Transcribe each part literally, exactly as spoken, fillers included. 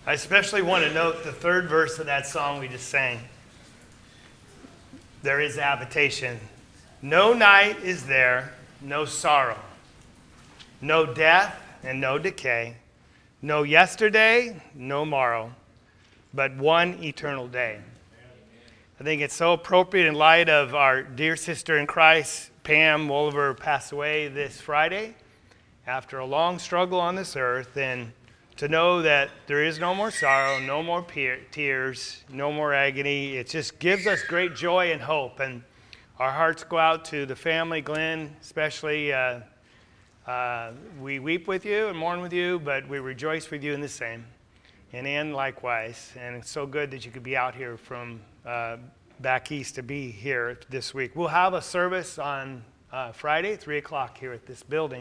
I especially want to note the third verse of that song we just sang. There is habitation. No night is there, no sorrow, no death and no decay, no yesterday, no morrow, but one eternal day. I think it's so appropriate in light of our dear sister in Christ, Pam Wolver, passed away this Friday after a long struggle on this earth, and to know that there is no more sorrow, no more pe- tears, no more agony. It just gives us great joy and hope. And our hearts go out to the family, Glenn, especially. Uh, uh, we weep with you and mourn with you, but we rejoice with you in the same. And Ann likewise. And it's so good that you could be out here from uh, back east to be here this week. We'll have a service on uh, Friday, three o'clock here at this building.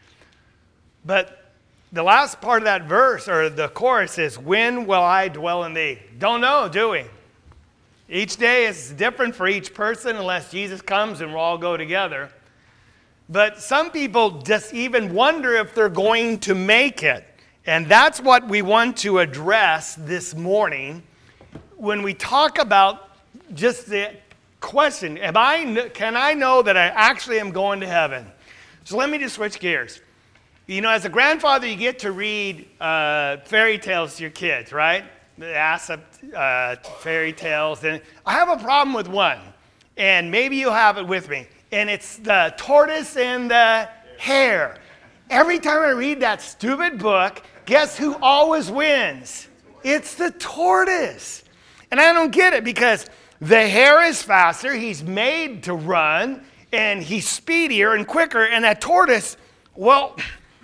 But the last part of that verse, or the chorus, is, when will I dwell in thee? Don't know, do we? Each day is different for each person unless Jesus comes and we'll all go together. But some people just even wonder if they're going to make it. And that's what we want to address this morning when we talk about just the question, am I, can I know that I actually am going to heaven? So let me just switch gears. You know, as a grandfather, you get to read uh, fairy tales to your kids, right? The Aesop uh, fairy tales. And I have a problem with one, and maybe you'll have it with me. And it's the tortoise and the hare. Every time I read that stupid book, guess who always wins? It's the tortoise. And I don't get it, because the hare is faster, he's made to run, and he's speedier and quicker, and that tortoise, well,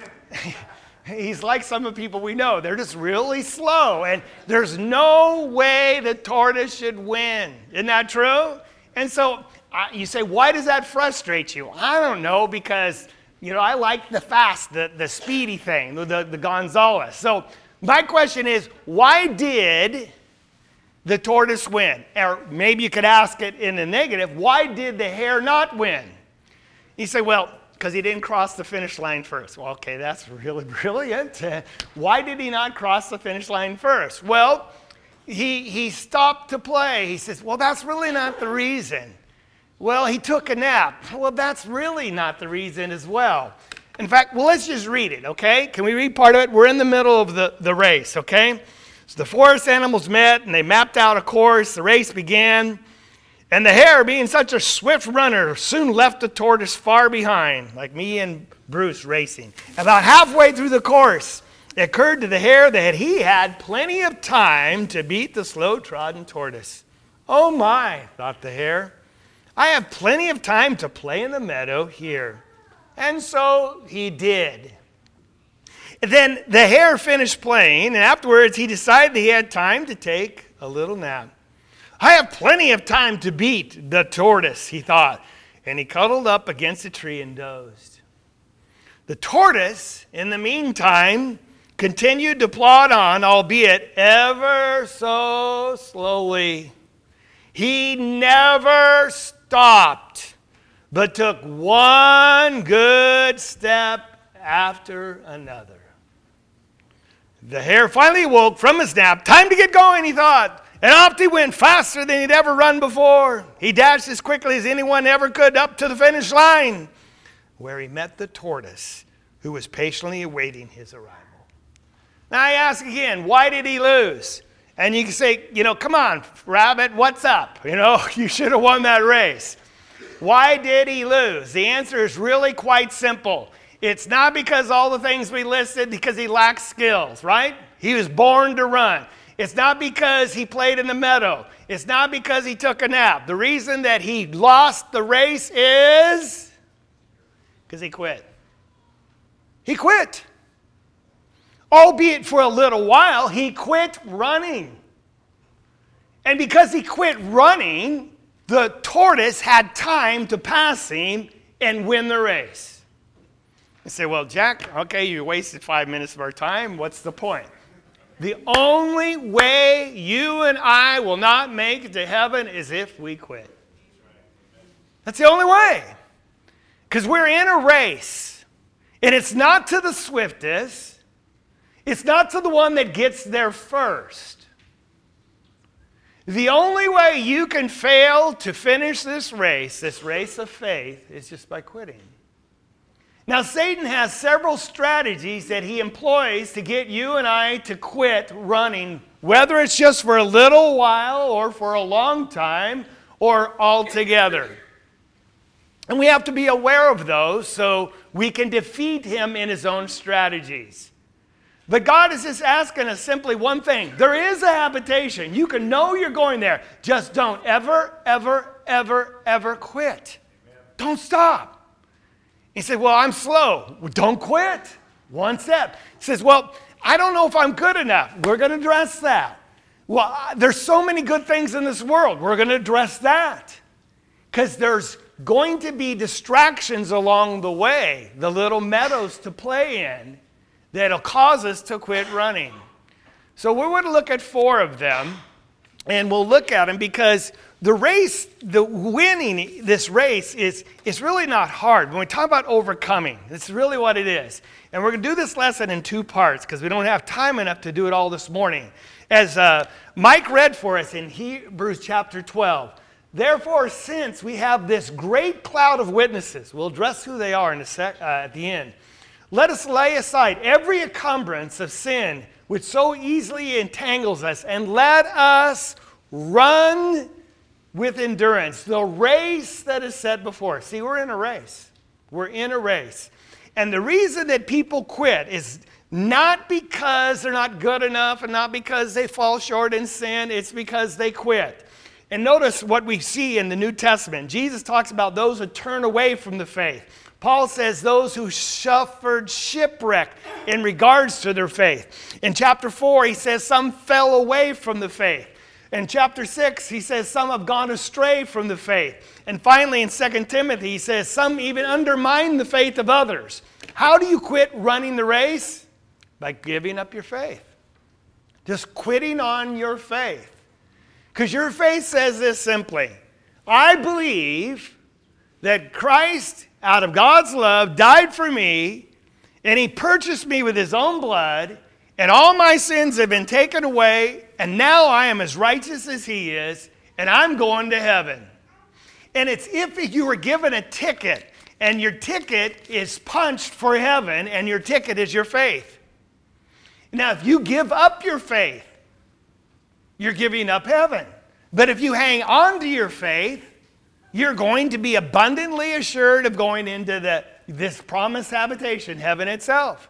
he's like some of the people we know. They're just really slow, and there's no way the tortoise should win. Isn't that true? And so uh, you say, why does that frustrate you? I don't know, because, you know, I like the fast, the, the speedy thing, the, the, the Gonzales. So my question is, why did the tortoise win? Or maybe you could ask it in the negative, why did the hare not win? You say, well, because he didn't cross the finish line first. Well, okay, that's really brilliant. Uh, why did he not cross the finish line first? Well, he he stopped to play. He says, well, that's really not the reason. Well, he took a nap. Well, that's really not the reason as well. In fact, well, let's just read it, okay? Can we read part of it? We're in the middle of the, the race, okay? So the forest animals met, and they mapped out a course. The race began. And the hare, being such a swift runner, soon left the tortoise far behind, like me and Bruce racing. About halfway through the course, it occurred to the hare that he had plenty of time to beat the slow-trodden tortoise. Oh my, thought the hare, I have plenty of time to play in the meadow here. And so he did. And then the hare finished playing, and afterwards he decided he had time to take a little nap. I have plenty of time to beat the tortoise, he thought, and he cuddled up against a tree and dozed. The tortoise, in the meantime, continued to plod on, albeit ever so slowly. He never stopped, but took one good step after another. The hare finally woke from his nap. Time to get going, he thought. And off he went, faster than he'd ever run before. He dashed as quickly as anyone ever could up to the finish line, where he met the tortoise, who was patiently awaiting his arrival. Now I ask again, why did he lose? And you can say, you know, come on, rabbit, what's up? You know, you should have won that race. Why did he lose? The answer is really quite simple. It's not because all the things we listed, because he lacks skills, right? He was born to run. It's not because he played in the meadow. It's not because he took a nap. The reason that he lost the race is because he quit. He quit. Albeit for a little while, he quit running. And because he quit running, the tortoise had time to pass him and win the race. You say, well, Jack, okay, you wasted five minutes of our time. What's the point? The only way you and I will not make it to heaven is if we quit. That's the only way. Because we're in a race. And it's not to the swiftest. It's not to the one that gets there first. The only way you can fail to finish this race, this race of faith, is just by quitting. Now, Satan has several strategies that he employs to get you and I to quit running, whether it's just for a little while or for a long time or altogether. And we have to be aware of those so we can defeat him in his own strategies. But God is just asking us simply one thing. There is a habitation. You can know you're going there. Just don't ever, ever, ever, ever quit. Amen. Don't stop. He said, well, I'm slow. Well, don't quit. One step. He says, well, I don't know if I'm good enough. We're going to address that. Well, there's so many good things in this world. We're going to address that. Because there's going to be distractions along the way, the little meadows to play in, that'll cause us to quit running. So we're going to look at four of them, and we'll look at them because the race, the winning this race is, is really not hard. When we talk about overcoming, it's really what it is. And we're going to do this lesson in two parts because we don't have time enough to do it all this morning. As uh, Mike read for us in Hebrews chapter twelve, therefore, since we have this great cloud of witnesses, we'll address who they are in a sec, uh, at the end. Let us lay aside every encumbrance of sin which so easily entangles us, and let us run with endurance the race that is set before us. See, we're in a race. We're in a race. And the reason that people quit is not because they're not good enough and not because they fall short in sin. It's because they quit. And notice what we see in the New Testament. Jesus talks about those who turn away from the faith. Paul says those who suffered shipwreck in regards to their faith. In chapter four, he says some fell away from the faith. In chapter six, he says some have gone astray from the faith. And finally, in Second Timothy, he says some even undermine the faith of others. How do you quit running the race? By giving up your faith. Just quitting on your faith. Because your faith says this simply: I believe that Christ, out of God's love, died for me, and he purchased me with his own blood, and all my sins have been taken away, and now I am as righteous as he is, and I'm going to heaven. And it's if you were given a ticket, and your ticket is punched for heaven, and your ticket is your faith. Now, if you give up your faith, you're giving up heaven. But if you hang on to your faith, you're going to be abundantly assured of going into the, this promised habitation, heaven itself.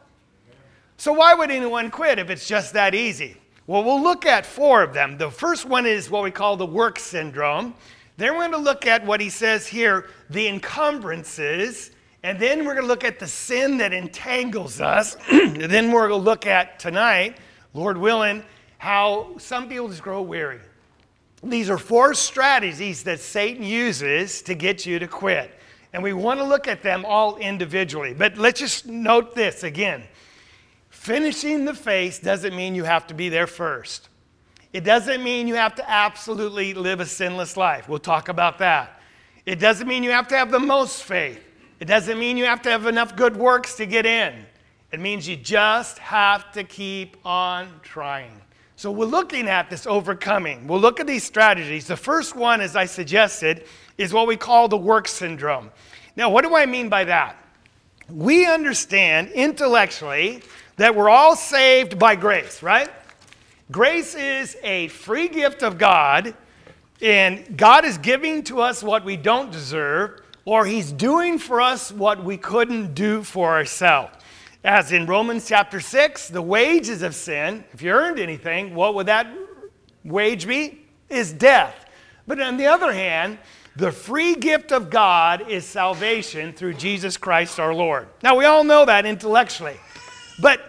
So why would anyone quit if it's just that easy? Well, we'll look at four of them. The first one is what we call the work syndrome. Then we're going to look at what he says here, the encumbrances. And then we're going to look at the sin that entangles us. And then we're going to look at tonight, Lord willing, how some people just grow weary. These are four strategies that Satan uses to get you to quit. And we want to look at them all individually. But let's just note this again. Finishing the faith doesn't mean you have to be there first. It doesn't mean you have to absolutely live a sinless life. We'll talk about that. It doesn't mean you have to have the most faith. It doesn't mean you have to have enough good works to get in. It means you just have to keep on trying. So we're looking at this overcoming. We'll look at these strategies. The first one, as I suggested, is what we call the work syndrome. Now, what do I mean by that? We understand intellectually that we're all saved by grace, right? Grace is a free gift of God, and God is giving to us what we don't deserve, or he's doing for us what we couldn't do for ourselves. As in Romans chapter six, the wages of sin, if you earned anything, what would that wage be? Is death. But on the other hand, the free gift of God is salvation through Jesus Christ our Lord. Now, we all know that intellectually. But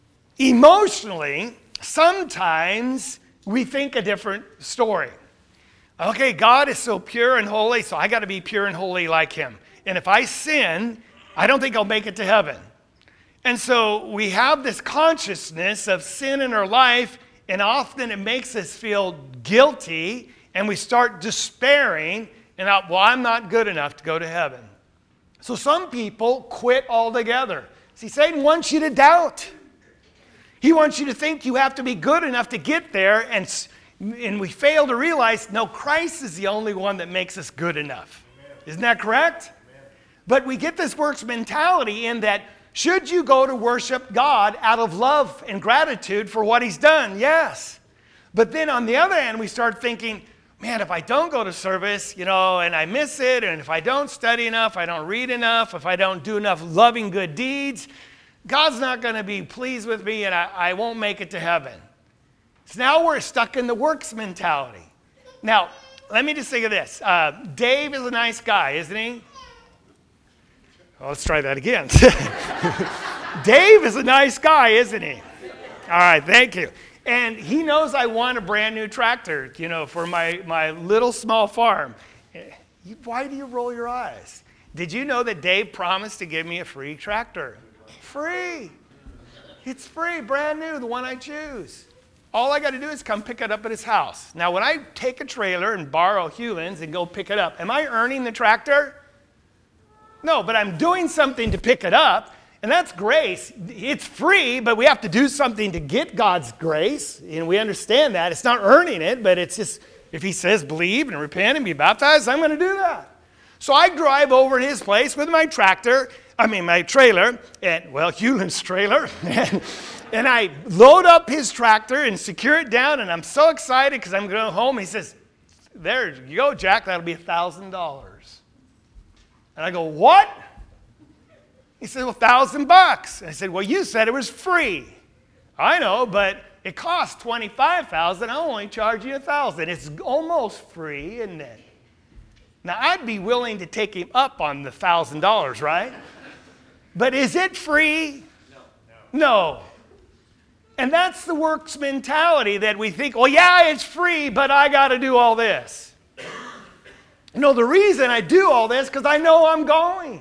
emotionally, sometimes we think a different story. Okay, God is so pure and holy, so I got to be pure and holy like him. And if I sin, I don't think I'll make it to heaven. And so we have this consciousness of sin in our life, and often it makes us feel guilty, and we start despairing, and well, I'm not good enough to go to heaven. So some people quit altogether. See, Satan wants you to doubt. He wants you to think you have to be good enough to get there, and, and we fail to realize, no, Christ is the only one that makes us good enough. Amen. Isn't that correct? Amen. But we get this works mentality in that, should you go to worship God out of love and gratitude for what he's done? Yes. But then on the other hand, we start thinking, man, if I don't go to service, you know, and I miss it, and if I don't study enough, I don't read enough, if I don't do enough loving good deeds, God's not going to be pleased with me, and I, I won't make it to heaven. So now we're stuck in the works mentality. Now, let me just think of this. Uh, Dave is a nice guy, isn't he? Well, let's try that again. Dave is a nice guy, isn't he? All right, thank you. And he knows I want a brand new tractor, you know, for my, my little small farm. Why do you roll your eyes? Did you know that Dave promised to give me a free tractor? Free. It's free, brand new, the one I choose. All I got to do is come pick it up at his house. Now, when I take a trailer and borrow Hewlin's and go pick it up, am I earning the tractor? No, but I'm doing something to pick it up, and that's grace. It's free, but we have to do something to get God's grace, and we understand that. It's not earning it, but it's just, if he says believe and repent and be baptized, I'm going to do that. So I drive over to his place with my tractor, I mean my trailer, and well, Hewlin's trailer, and, and I load up his tractor and secure it down, and I'm so excited because I'm going home. He says, there you go, Jack, that'll be one thousand dollars. And I go, what? He said, well, one thousand bucks. I said, well, you said it was free. I know, but it costs twenty-five thousand dollars. I'll only charge you one thousand dollars. It's almost free, isn't it? Now, I'd be willing to take him up on the one thousand dollars, right? But is it free? No. No. No. And that's the works mentality that we think, well, yeah, it's free, but I got to do all this. No, the reason I do all this is because I know I'm going.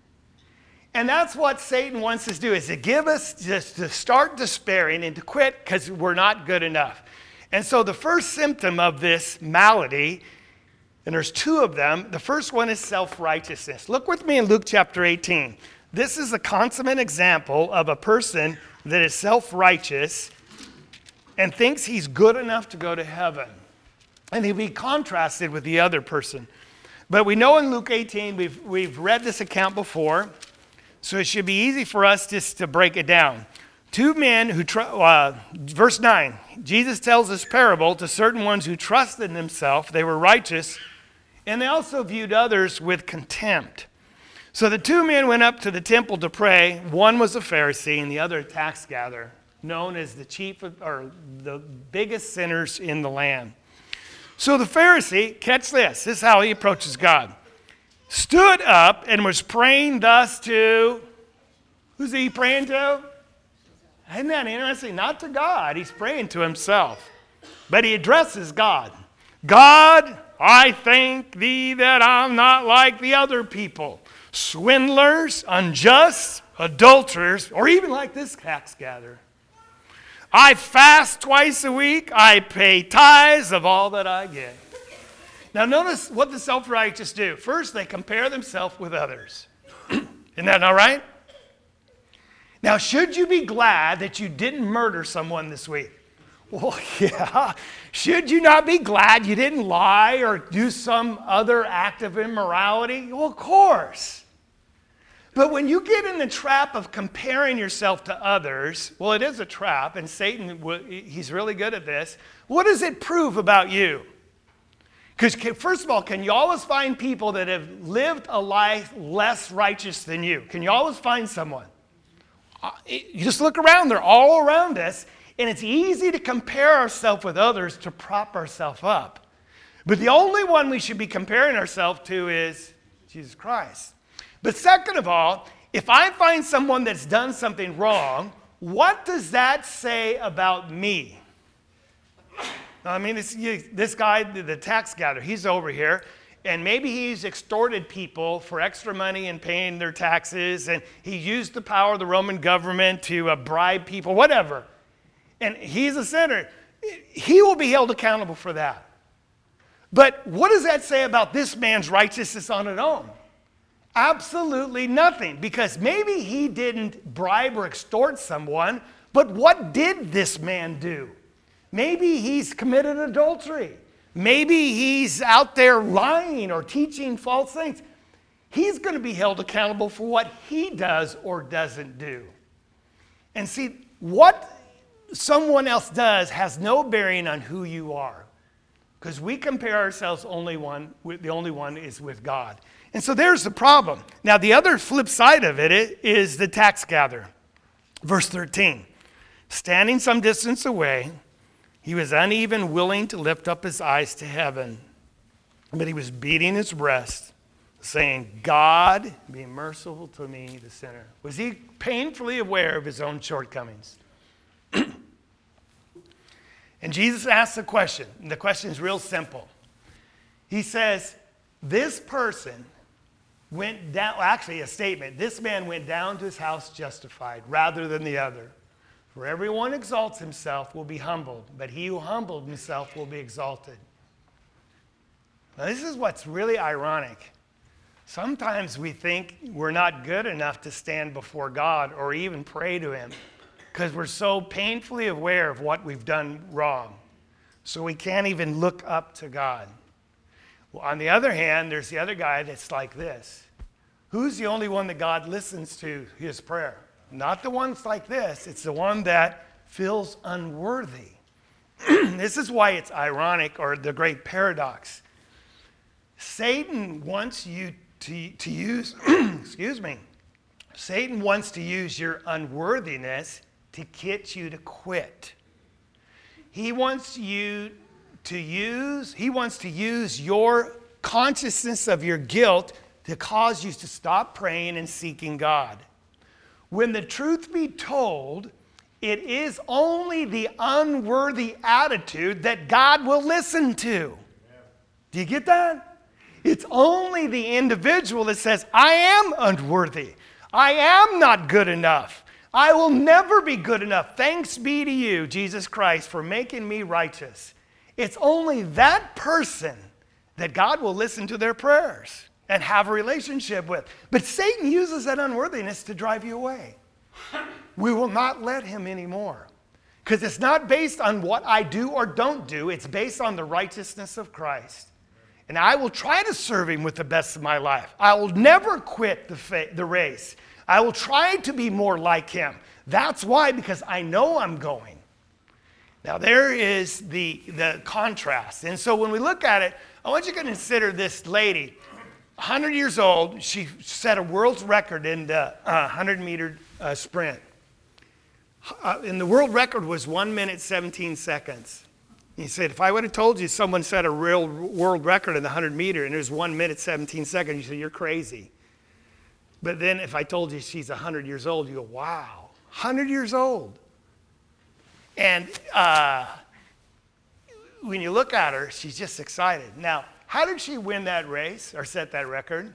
And that's what Satan wants us to do, is to give us, just to start despairing and to quit because we're not good enough. And so the first symptom of this malady, and there's two of them, the first one is self-righteousness. Look with me in Luke chapter eighteen. This is a consummate example of a person that is self-righteous and thinks he's good enough to go to heaven. And he'll be contrasted with the other person. But we know in Luke eighteen, we've, we've read this account before, so it should be easy for us just to break it down. Two men who, tr- uh, verse nine, Jesus tells this parable to certain ones who trusted in themselves, they were righteous, and they also viewed others with contempt. So the two men went up to the temple to pray. One was a Pharisee and the other a tax gatherer, known as the chief of, or the biggest sinners in the land. So the Pharisee, catch this, this is how he approaches God, stood up and was praying thus to, who's he praying to? Isn't that interesting? Not to God, he's praying to himself. But he addresses God. God, I thank thee that I'm not like the other people, swindlers, unjust, adulterers, or even like this tax gatherer. I fast twice a week. I pay tithes of all that I get. Now notice what the self-righteous do. First, they compare themselves with others. Isn't that all right? Now, should you be glad that you didn't murder someone this week? Well, yeah. Should you not be glad you didn't lie or do some other act of immorality? Well, of course. But when you get in the trap of comparing yourself to others, well, it is a trap, and Satan, he's really good at this. What does it prove about you? Because first of all, can you always find people that have lived a life less righteous than you? Can you always find someone? You just look around, they're all around us, and it's easy to compare ourselves with others to prop ourselves up. But the only one we should be comparing ourselves to is Jesus Christ. But second of all, if I find someone that's done something wrong, what does that say about me? I mean, this, this guy, the tax gatherer, he's over here, and maybe he's extorted people for extra money and paying their taxes, and he used the power of the Roman government to uh, bribe people, whatever. And he's a sinner. He will be held accountable for that. But what does that say about this man's righteousness on its own? Absolutely nothing, because maybe he didn't bribe or extort someone, But what did this man do? Maybe he's committed adultery. Maybe he's out there lying or teaching false things. He's going to be held accountable for what he does or doesn't do. And see, what someone else does has no bearing on who you are. Because we compare ourselves only one, the only one is with God. And so there's the problem. Now the other flip side of it is the tax gatherer. Verse thirteen, standing some distance away, he was uneven, willing to lift up his eyes to heaven. But he was beating his breast, saying, God, be merciful to me, the sinner. Was he painfully aware of his own shortcomings? And Jesus asks a question. And the question is real simple. He says, this person went down, well, actually a statement, this man went down to his house justified rather than the other. For everyone exalts himself will be humbled, but he who humbled himself will be exalted. Now, this is what's really ironic. Sometimes we think we're not good enough to stand before God or even pray to him because we're so painfully aware of what we've done wrong. So we can't even look up to God. Well, on the other hand, there's the other guy that's like this. Who's the only one that God listens to his prayer? Not the ones like this. It's the one that feels unworthy. This is why it's ironic, or the great paradox. Satan wants you to, to use, excuse me, Satan wants to use your unworthiness to get you to quit. He wants you to use, he wants to use your consciousness of your guilt to cause you to stop praying and seeking God. When the truth be told, it is only the unworthy attitude that God will listen to. Do you get that? It's only the individual that says, I am unworthy. I am not good enough. I will never be good enough. Thanks be to you, Jesus Christ, for making me righteous. It's only that person that God will listen to their prayers and have a relationship with. But Satan uses that unworthiness to drive you away. We will not let him anymore. Because it's not based on what I do or don't do. It's based on the righteousness of Christ. And I will try to serve him with the best of my life. I will never quit the, fa- the race. I will try to be more like him. That's why, because I know I'm going. Now there is the, the contrast. And so when we look at it, I want you to consider this lady, one hundred years old. She set a world's record in the uh, one hundred meter uh, sprint. Uh, and the world record was one minute, seventeen seconds. He said, if I would have told you someone set a real world record in the one hundred meter and it was one minute, seventeen seconds, you say, you're crazy. But then if I told you she's one hundred years old, you go, wow, one hundred years old. And uh, when you look at her, she's just excited. Now, how did she win that race or set that record?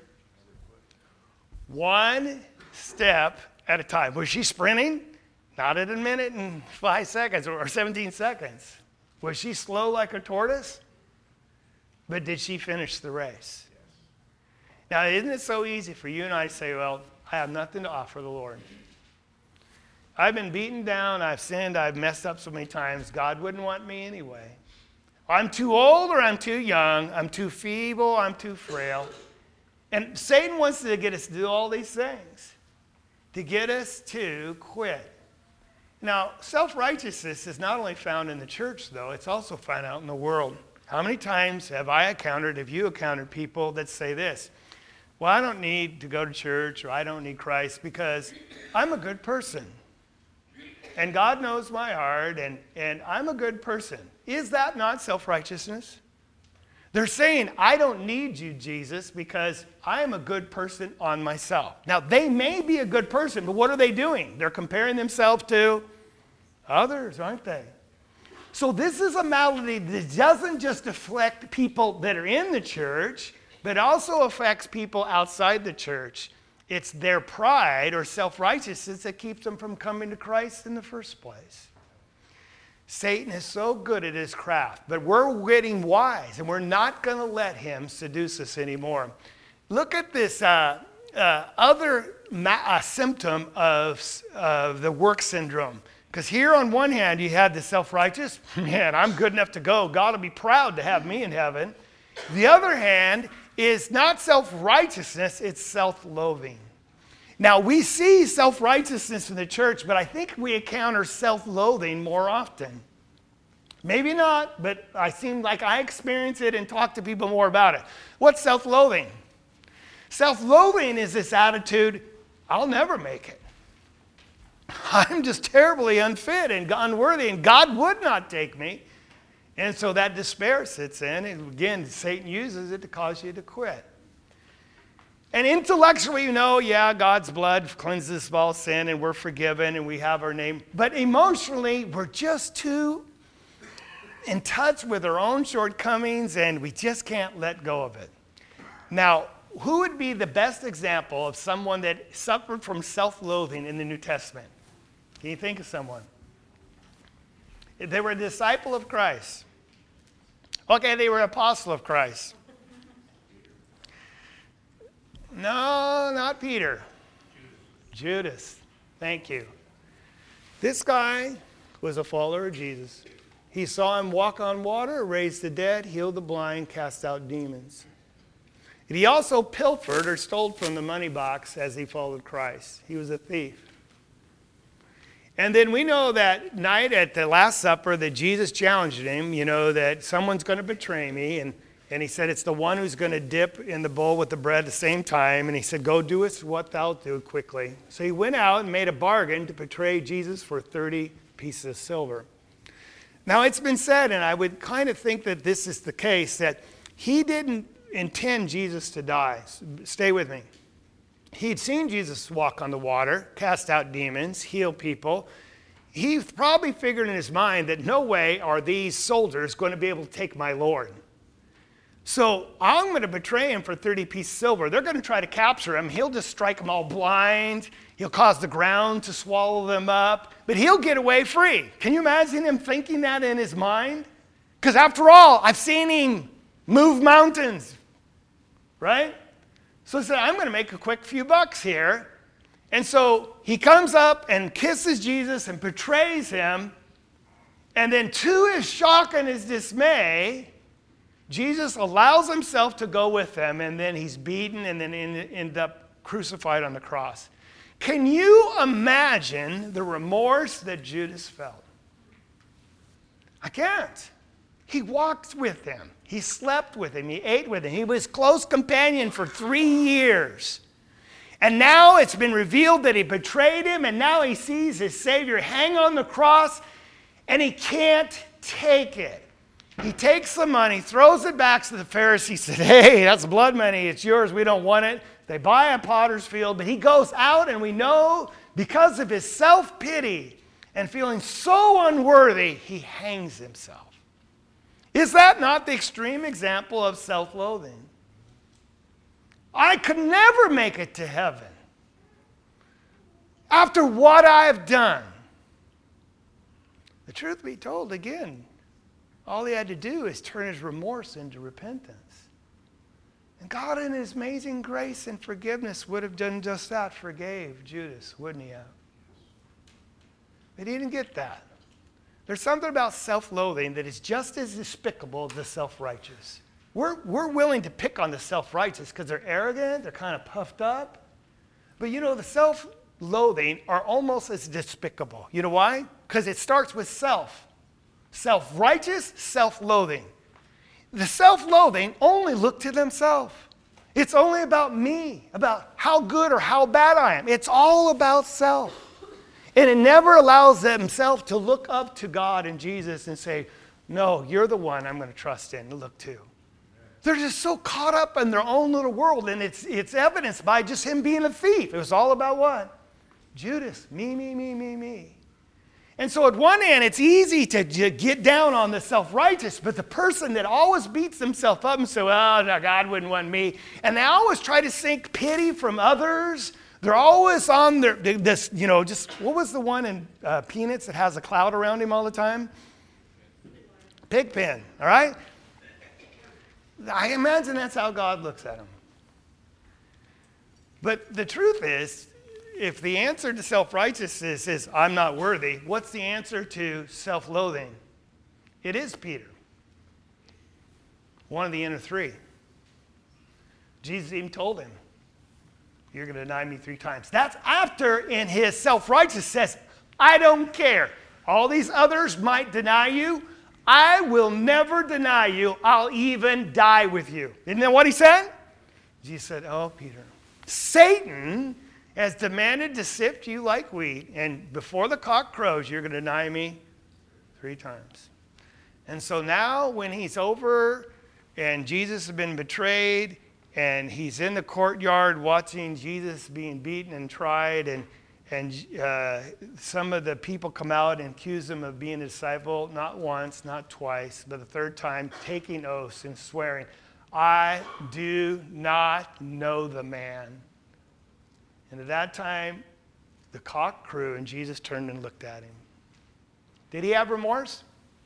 One step at a time. Was she sprinting? Not at a minute and five seconds or seventeen seconds. Was she slow like a tortoise? But did she finish the race? Yes. Now, isn't it so easy for you and I to say, well, I have nothing to offer the Lord. I've been beaten down, I've sinned, I've messed up so many times, God wouldn't want me anyway. I'm too old or I'm too young, I'm too feeble, I'm too frail. And Satan wants to get us to do all these things, to get us to quit. Now, self-righteousness is not only found in the church, though, it's also found out in the world. How many times have I encountered, have you encountered people that say this? Well, I don't need to go to church or I don't need Christ because I'm a good person. And God knows my heart and, and I'm a good person. Is that not self-righteousness? They're saying, I don't need you, Jesus, because I am a good person on myself. Now, they may be a good person, but what are they doing? They're comparing themselves to others, aren't they? So this is a malady that doesn't just affect people that are in the church, but also affects people outside the church. It's their pride or self-righteousness that keeps them from coming to Christ in the first place. Satan is so good at his craft, but we're getting wise, and we're not going to let him seduce us anymore. Look at this uh, uh, other ma- uh, symptom of, of the work syndrome, Because here on one hand, you had the self-righteous. Man, I'm good enough to go. God will be proud to have me in heaven. The other hand is not self-righteousness, it's self-loathing. Now, we see self-righteousness in the church, but I think we encounter self-loathing more often. Maybe not, but I seem like I experience it and talk to people more about it. What's self-loathing? Self-loathing is this attitude, I'll never make it. I'm just terribly unfit and unworthy, and God would not take me. And so that despair sits in, and again, Satan uses it to cause you to quit. And intellectually, you know, yeah, God's blood cleanses all sin, and we're forgiven, and we have our name. But emotionally, we're just too in touch with our own shortcomings, and we just can't let go of it. Now, who would be the best example of someone that suffered from self-loathing in the New Testament? Can you think of someone? They were a disciple of Christ. Okay, they were an apostle of Christ. No, not Peter. Judas. Judas. Thank you. This guy was a follower of Jesus. He saw him walk on water, raise the dead, heal the blind, cast out demons. And he also pilfered or stole from the money box as he followed Christ. He was a thief. And then we know that night at the Last Supper that Jesus challenged him, you know, that someone's going to betray me. And, and he said, it's the one who's going to dip in the bowl with the bread at the same time. And he said, go do us what thou do quickly. So he went out and made a bargain to betray Jesus for thirty pieces of silver. Now, it's been said, and I would kind of think that this is the case, that he didn't intend Jesus to die. Stay with me. He'd seen Jesus walk on the water, cast out demons, heal people. He probably figured in his mind that no way are these soldiers going to be able to take my Lord. So I'm going to betray him for thirty pieces of silver. They're going to try to capture him. He'll just strike them all blind. He'll cause the ground to swallow them up. But he'll get away free. Can you imagine him thinking that in his mind? Because after all, I've seen him move mountains, right? So he said, I'm going to make a quick few bucks here. And so he comes up and kisses Jesus and betrays him. And then to his shock and his dismay, Jesus allows himself to go with them. And then he's beaten and then end up crucified on the cross. Can you imagine the remorse that Judas felt? I can't. He walked with him. He slept with him. He ate with him. He was close companion for three years. And now it's been revealed that he betrayed him, and now he sees his Savior hang on the cross, and he can't take it. He takes the money, throws it back to the Pharisees, said, hey, that's blood money. It's yours. We don't want it. They buy a potter's field, but he goes out, and we know because of his self-pity and feeling so unworthy, he hangs himself. Is that not the extreme example of self-loathing? I could never make it to heaven after what I've done. The truth be told, again, all he had to do is turn his remorse into repentance. And God in his amazing grace and forgiveness would have done just that, forgave Judas, wouldn't he have? But he didn't get that. There's something about self-loathing that is just as despicable as the self-righteous. We're, we're willing to pick on the self-righteous because they're arrogant, they're kind of puffed up. But you know, the self-loathing are almost as despicable. You know why? Because it starts with self. Self-righteous, self-loathing. The self-loathing only look to themselves. It's only about me, about how good or how bad I am. It's all about self. And it never allows themselves to look up to God and Jesus and say, no, you're the one I'm going to trust in and look to. They're just so caught up in their own little world, and it's, it's evidenced by just him being a thief. It was all about what? Judas, me, me, me, me, me. And so at one hand, it's easy to get down on the self-righteous, but the person that always beats themselves up and says, oh, no, God wouldn't want me, and they always try to seek pity from others. They're always on their, this, you know, just, what was the one in uh, Peanuts that has a cloud around him all the time? Pigpen, all right? I imagine that's how God looks at him. But the truth is, if the answer to self-righteousness is I'm not worthy, what's the answer to self-loathing? It is Peter. One of the inner three. Jesus even told him, you're going to deny me three times. That's after in his self-righteousness says, I don't care. All these others might deny you. I will never deny you. I'll even die with you. Isn't that what he said? Jesus said, oh, Peter, Satan has demanded to sift you like wheat, and before the cock crows, you're going to deny me three times. And so now when he's over and Jesus has been betrayed, and he's in the courtyard watching Jesus being beaten and tried, and and uh, some of the people come out and accuse him of being a disciple, not once, not twice, but the third time, taking oaths and swearing, I do not know the man. And at that time, the cock crew, and Jesus turned and looked at him. Did he have remorse?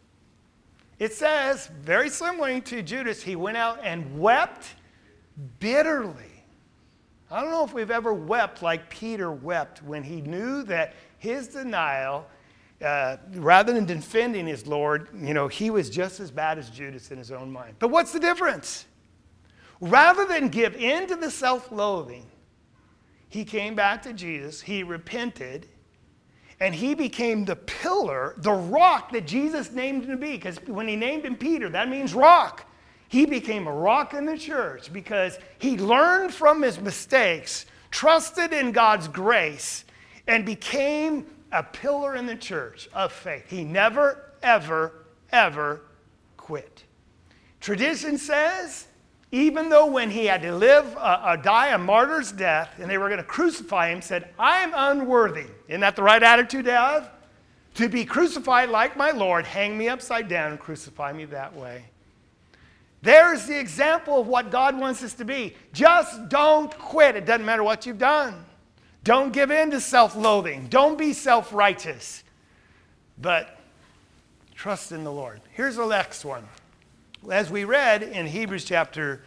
It says, very similar to Judas, he went out and wept bitterly. I don't know if we've ever wept like Peter wept when he knew that his denial, uh, rather than defending his Lord, you know, he was just as bad as Judas in his own mind. But what's the difference? Rather than give in to the self-loathing, he came back to Jesus, he repented, and he became the pillar, the rock that Jesus named him to be. Because when he named him Peter, that means rock. He became a rock in the church because he learned from his mistakes, trusted in God's grace, and became a pillar in the church of faith. He never, ever, ever quit. Tradition says, even though when he had to live, uh, uh, die a martyr's death, and they were going to crucify him, said, I am unworthy. Isn't that the right attitude to have? To be crucified like my Lord, hang me upside down and crucify me that way. There's the example of what God wants us to be. Just don't quit. It doesn't matter what you've done. Don't give in to self-loathing. Don't be self-righteous. But trust in the Lord. Here's the next one. As we read in Hebrews chapter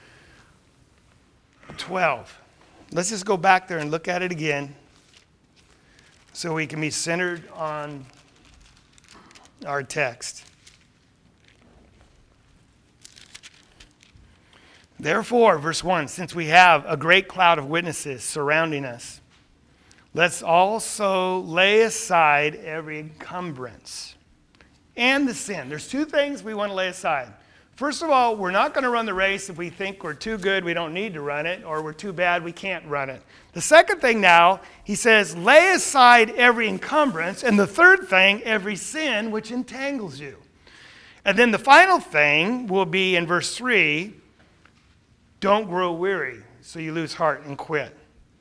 twelve. Let's just go back there and look at it again so we can be centered on our text. Therefore, verse one, since we have a great cloud of witnesses surrounding us, let's also lay aside every encumbrance and the sin. There's two things we want to lay aside. First of all, we're not going to run the race if we think we're too good, we don't need to run it, or we're too bad, we can't run it. The second thing now, he says, lay aside every encumbrance, and the third thing, every sin which entangles you. And then the final thing will be in verse three, don't grow weary, so you lose heart and quit.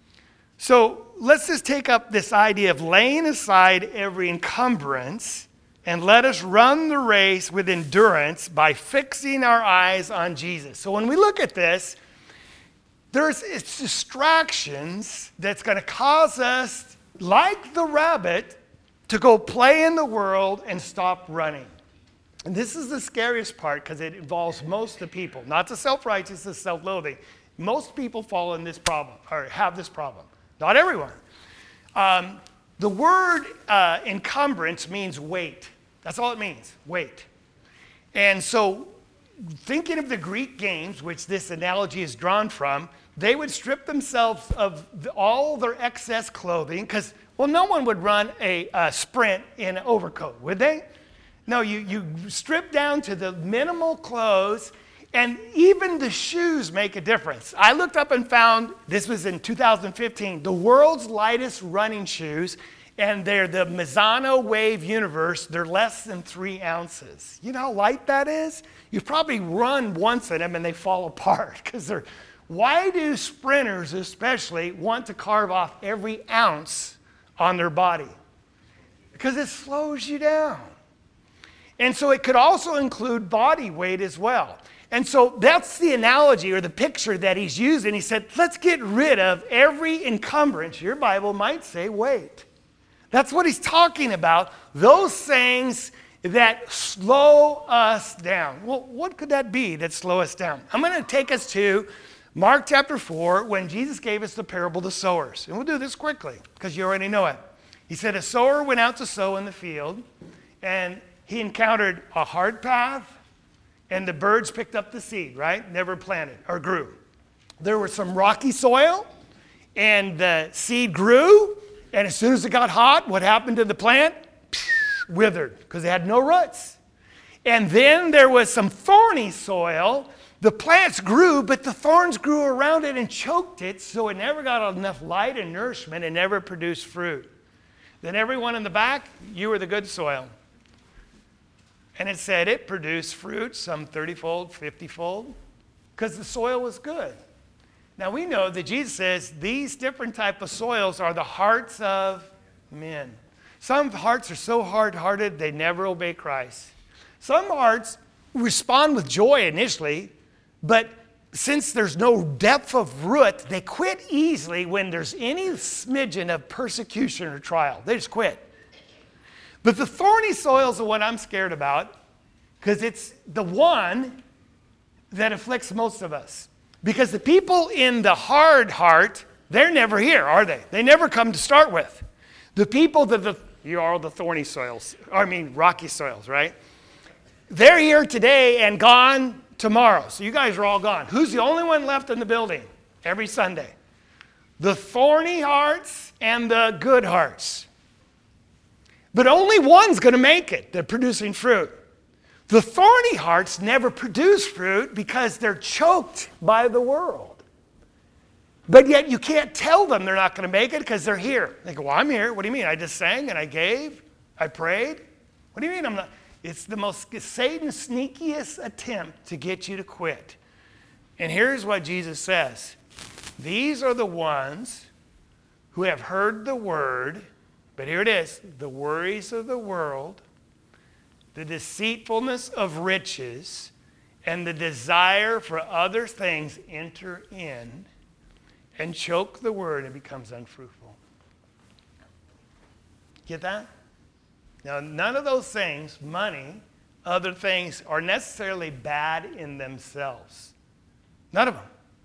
So let's just take up this idea of laying aside every encumbrance and let us run the race with endurance by fixing our eyes on Jesus. So when we look at this, there's it's distractions that's going to cause us, like the rabbit, to go play in the world and stop running. And this is the scariest part because it involves most of the people, not the self-righteous, the self-loathing. Most people fall in this problem, or have this problem. Not everyone. Um, the word uh, encumbrance means weight. That's all it means, weight. And so thinking of the Greek games, which this analogy is drawn from, they would strip themselves of the, all their excess clothing because, well, no one would run a, a sprint in an overcoat, would they? No, you, you strip down to the minimal clothes, and even the shoes make a difference. I looked up and found, this was in two thousand fifteen, the world's lightest running shoes, and they're the Mizuno Wave Universe. They're less than three ounces. You know how light that is? You've probably run once in them and they fall apart because they're. Why do sprinters especially want to carve off every ounce on their body? Because it slows you down. And so it could also include body weight as well. And so that's the analogy or the picture that he's using. He said, let's get rid of every encumbrance. Your Bible might say weight. That's what he's talking about. Those things that slow us down. Well, what could that be that slow us down? I'm going to take us to Mark chapter four, when Jesus gave us the parable of the sowers. And we'll do this quickly because you already know it. He said a sower went out to sow in the field, and he encountered a hard path, and the birds picked up the seed, right? Never planted or grew. There was some rocky soil, and the seed grew, and as soon as it got hot, what happened to the plant? Withered, because it had no roots. And then there was some thorny soil. The plants grew, but the thorns grew around it and choked it, so it never got enough light and nourishment and never produced fruit. Then everyone in the back, you were the good soil. And it said it produced fruit, some thirty-fold, fifty-fold, because the soil was good. Now we know that Jesus says these different type of soils are the hearts of men. Some hearts are so hard-hearted they never obey Christ. Some hearts respond with joy initially, but since there's no depth of root, they quit easily when there's any smidgen of persecution or trial. They just quit. But the thorny soil is the one I'm scared about because it's the one that afflicts most of us. Because the people in the hard heart, they're never here, are they? They never come to start with. The people that the, you are the thorny soils, I mean rocky soils, right? They're here today and gone tomorrow. So you guys are all gone. Who's the only one left in the building every Sunday? The thorny hearts and the good hearts. But only one's going to make it. They're producing fruit. The thorny hearts never produce fruit because they're choked by the world. But yet you can't tell them they're not going to make it because they're here. They go, well, I'm here. What do you mean? I just sang and I gave. I prayed. What do you mean I'm not? It's the most Satan's sneakiest attempt to get you to quit. And here's what Jesus says. These are the ones who have heard the word, but here it is, the worries of the world, the deceitfulness of riches, and the desire for other things enter in and choke the word and becomes unfruitful. Get that? Now, none of those things, money, other things, are necessarily bad in themselves. None of them.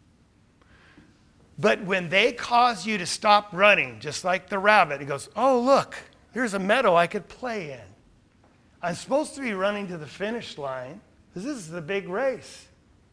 But when they cause you to stop running, just like the rabbit, he goes, oh, look, here's a meadow I could play in. I'm supposed to be running to the finish line because this is the big race.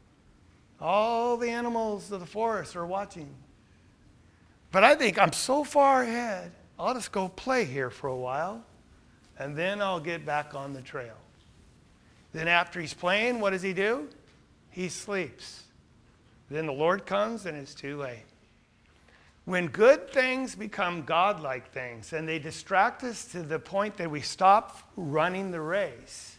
All the animals of the forest are watching. But I think I'm so far ahead, I'll just go play here for a while, and then I'll get back on the trail. Then after he's playing, what does he do? He sleeps. Then the Lord comes and it's too late. When good things become godlike things and they distract us to the point that we stop running the race,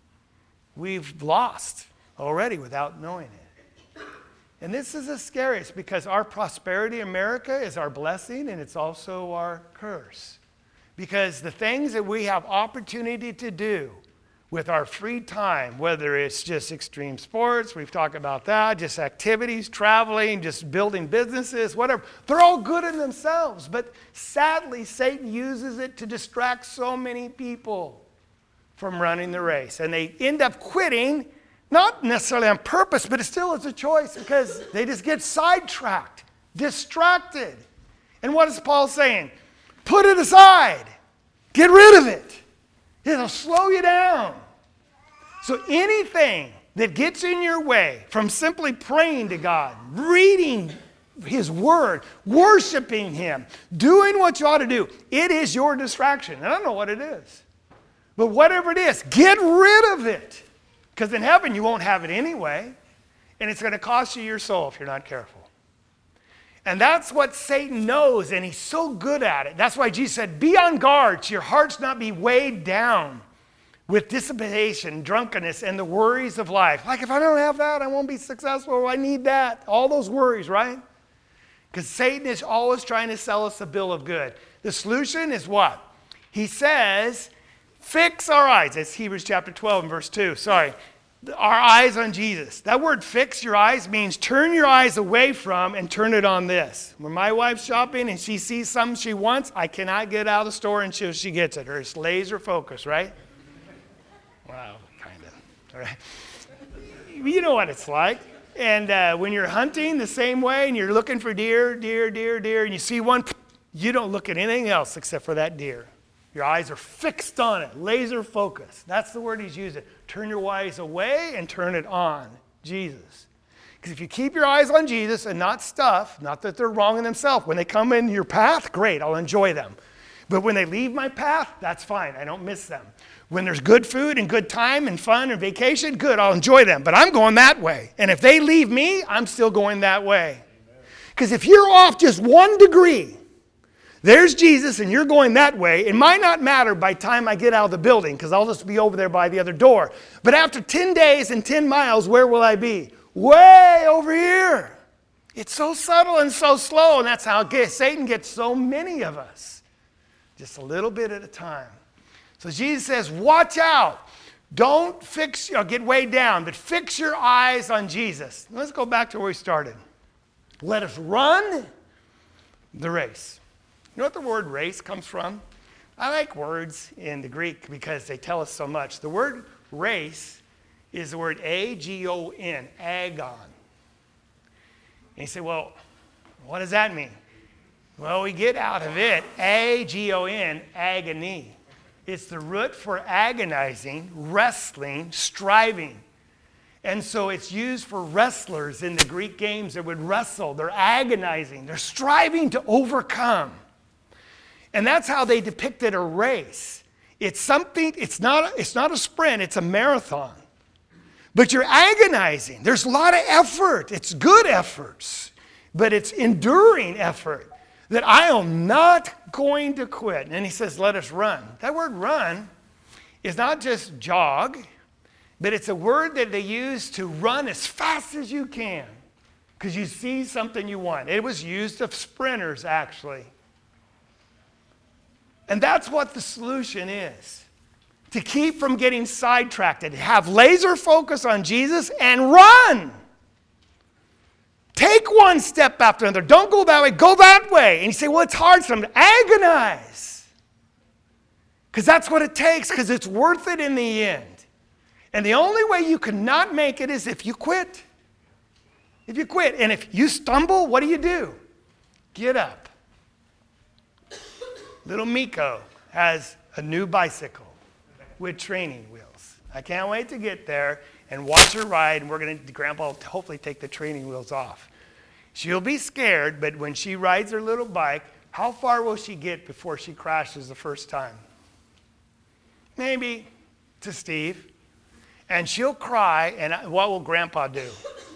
we've lost already without knowing it. And this is the scariest because our prosperity in America is our blessing and it's also our curse. Because the things that we have opportunity to do with our free time, whether it's just extreme sports, we've talked about that, just activities, traveling, just building businesses, whatever, they're all good in themselves. But sadly, Satan uses it to distract so many people from running the race. And they end up quitting, not necessarily on purpose, but it still is a choice because they just get sidetracked, distracted. And what is Paul saying? Put it aside. Get rid of it. It'll slow you down. So anything that gets in your way from simply praying to God, reading His Word, worshiping Him, doing what you ought to do, it is your distraction. And I don't know what it is. But whatever it is, get rid of it. Because in heaven you won't have it anyway. And it's going to cost you your soul if you're not careful. And that's what Satan knows, and he's so good at it. That's why Jesus said, be on guard so your hearts not be weighed down with dissipation, drunkenness, and the worries of life. Like, if I don't have that, I won't be successful. I need that. All those worries, right? Because Satan is always trying to sell us a bill of good. The solution is what? He says, fix our eyes. It's Hebrews chapter twelve and verse two. Sorry. Our eyes on Jesus. That word fix your eyes means turn your eyes away from and turn it on this. When my wife's shopping and she sees something she wants, I cannot get out of the store until she gets it. Her laser focus, right? Wow, kind of. All right. You know what it's like. And uh, when you're hunting the same way and you're looking for deer, deer, deer, deer, and you see one, you don't look at anything else except for that deer. Your eyes are fixed on it, laser focus. That's the word he's using. Turn your eyes away and turn it on, Jesus. Because if you keep your eyes on Jesus and not stuff, not that they're wrong in themselves, when they come in your path, great, I'll enjoy them. But when they leave my path, that's fine. I don't miss them. When there's good food and good time and fun and vacation, good, I'll enjoy them. But I'm going that way. And if they leave me, I'm still going that way. Because if you're off just one degree, there's Jesus and you're going that way, it might not matter by the time I get out of the building because I'll just be over there by the other door. But after ten days and ten miles, where will I be? Way over here. It's so subtle and so slow, and that's how Satan gets so many of us. Just a little bit at a time. So Jesus says, watch out. Don't fix, or get way down, but fix your eyes on Jesus. Let's go back to where we started. Let us run the race. You know what the word race comes from? I like words in the Greek because they tell us so much. The word race is the word A G O N, agon. And you say, well, what does that mean? Well, we get out of it, A G O N, agony. It's the root for agonizing, wrestling, striving. And so it's used for wrestlers in the Greek games that would wrestle. They're agonizing. They're striving to overcome. And that's how they depicted a race. It's something, it's not, it's not a sprint, it's a marathon. But you're agonizing. There's a lot of effort. It's good efforts. But it's enduring effort that I am not going to quit. And he says, let us run. That word run is not just jog, but it's a word that they use to run as fast as you can because you see something you want. It was used of sprinters, actually. And that's what the solution is. To keep from getting sidetracked. Have laser focus on Jesus and run. Take one step after another. Don't go that way. Go that way. And you say, well, it's hard sometimes. Agonize. Because that's what it takes. Because it's worth it in the end. And the only way you can not make it is if you quit. If you quit. And if you stumble, what do you do? Get up. Little Miko has a new bicycle with training wheels. I can't wait to get there and watch her ride, and we're going to, Grandpa will hopefully take the training wheels off. She'll be scared, but when she rides her little bike, how far will she get before she crashes the first time? Maybe to Steve. And she'll cry, and what will Grandpa do?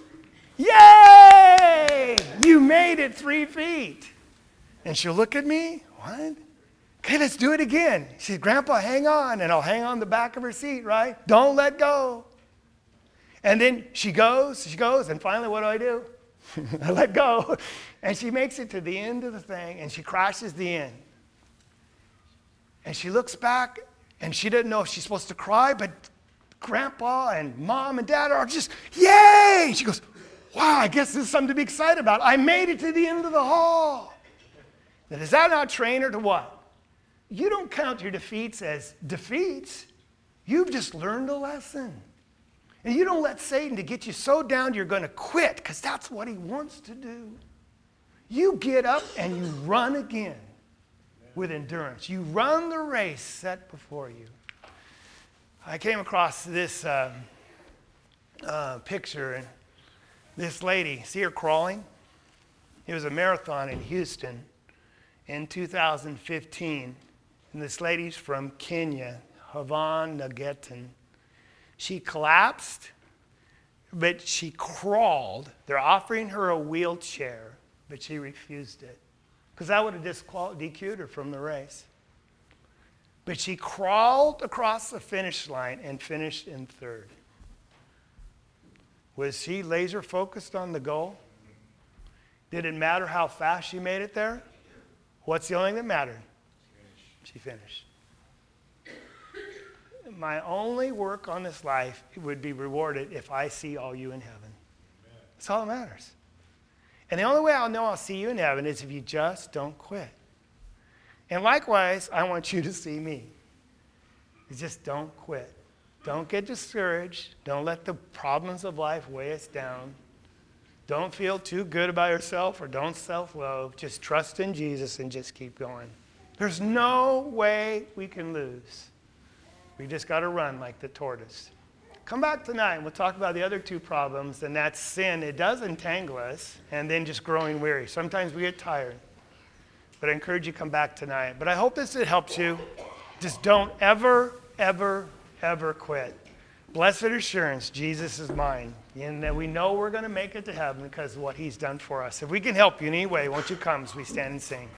Yay! You made it three feet. And she'll look at me, what? Okay, let's do it again. She said, Grandpa, hang on. And I'll hang on the back of her seat, right? Don't let go. And then she goes, she goes, and finally, what do I do? I let go. And she makes it to the end of the thing, and she crashes the end. And she looks back, and she doesn't know if she's supposed to cry, but Grandpa and Mom and Dad are just, yay! She goes, wow, I guess this is something to be excited about. I made it to the end of the hall. Now, does that not train her to what? You don't count your defeats as defeats. You've just learned a lesson. And you don't let Satan to get you so down you're going to quit, because that's what he wants to do. You get up and you run again with endurance. You run the race set before you. I came across this uh, uh, picture, and this lady, see her crawling? It was a marathon in Houston in two thousand fifteen. And this lady's from Kenya, Havan Nagetan. She collapsed, but she crawled. They're offering her a wheelchair, but she refused it. Because that would have disqual- D Q'd her from the race. But she crawled across the finish line and finished in third. Was she laser focused on the goal? Did it matter how fast she made it there? What's the only thing that mattered? She finished. My only work on this life would be rewarded if I see all you in heaven. Amen. That's all that matters. And the only way I'll know I'll see you in heaven is if you just don't quit. And likewise, I want you to see me. You just don't quit. Don't get discouraged. Don't let the problems of life weigh us down. Don't feel too good about yourself or don't self-loathe. Just trust in Jesus and just keep going. There's no way we can lose. We just got to run like the tortoise. Come back tonight and we'll talk about the other two problems, and that's sin. It does entangle us, and then just growing weary. Sometimes we get tired. But I encourage you to come back tonight. But I hope this it helps you. Just don't ever, ever, ever quit. Blessed assurance, Jesus is mine. And that we know we're going to make it to heaven because of what he's done for us. If we can help you in any way, won't you come as we stand and sing.